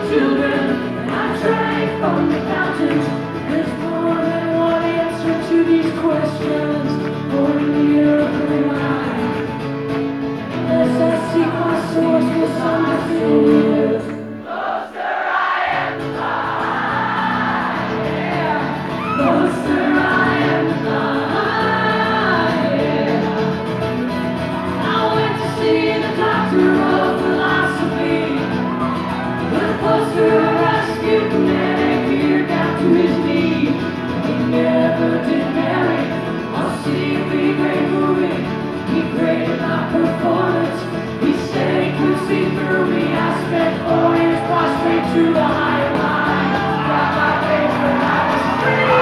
children, and I drank from the fountains. There's more than one answer to these questions, or the earthly line. Unless I seek my source with some definitive. Closer I am to God. Yeah. Closer I am to God. Yeah. I went to see the doctor of philosophy. The poster of Rasputin and geared down to his knee. He never did marry. I'll see if he great movie. He graded my performance. He said he could see through me. I spent 4 years prostrate to the higher line. Got my paper and I was free.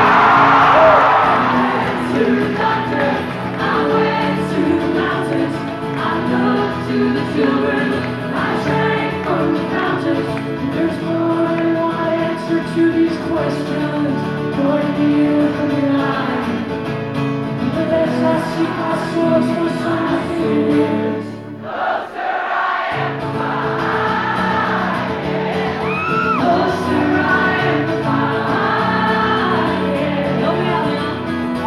I went to the doctor. I went to the mountains. I looked to the children. I drank from the fountains. There's more than one answer to these questions. For the earthly line. Unless I seek my source for something else. Closer I am to God. Closer I am to God. Help me out, man.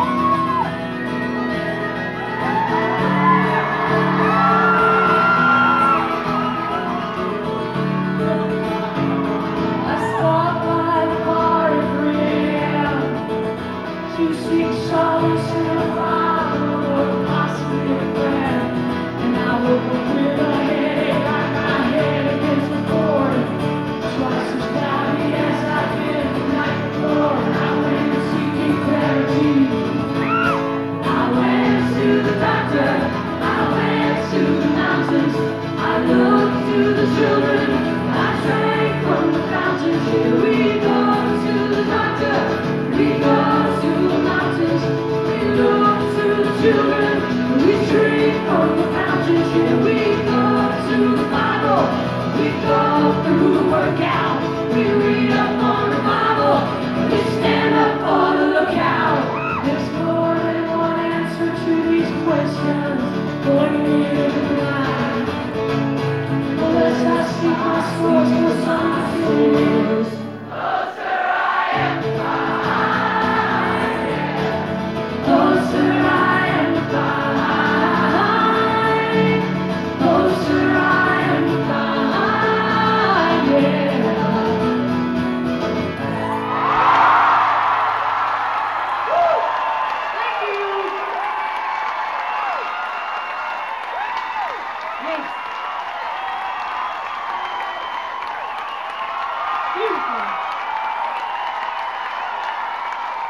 I stopped by the bar at 3 a.m. to seek solace in a bottle or possibly a friend. And I woke up with a headache, like my head against the board. Twice as cloudy as I've been the night before. I went seeking clarity. I went to the doctor. I went to the mountains. I looked to the children. I drank from the fountains. Here we go to the doctor. We go to the mountains. We look to the children. We drink from the fountains. Here we go to the Bible. We go through the workout. We read up on the Bible. We stand up for the lookout. There's more than one answer to these questions. For me to blind. Unless I seek my source for something else. Closer I am to God. Closer I am to God. Closer I am to God. Yeah. Thank you. Thanks. Beautiful.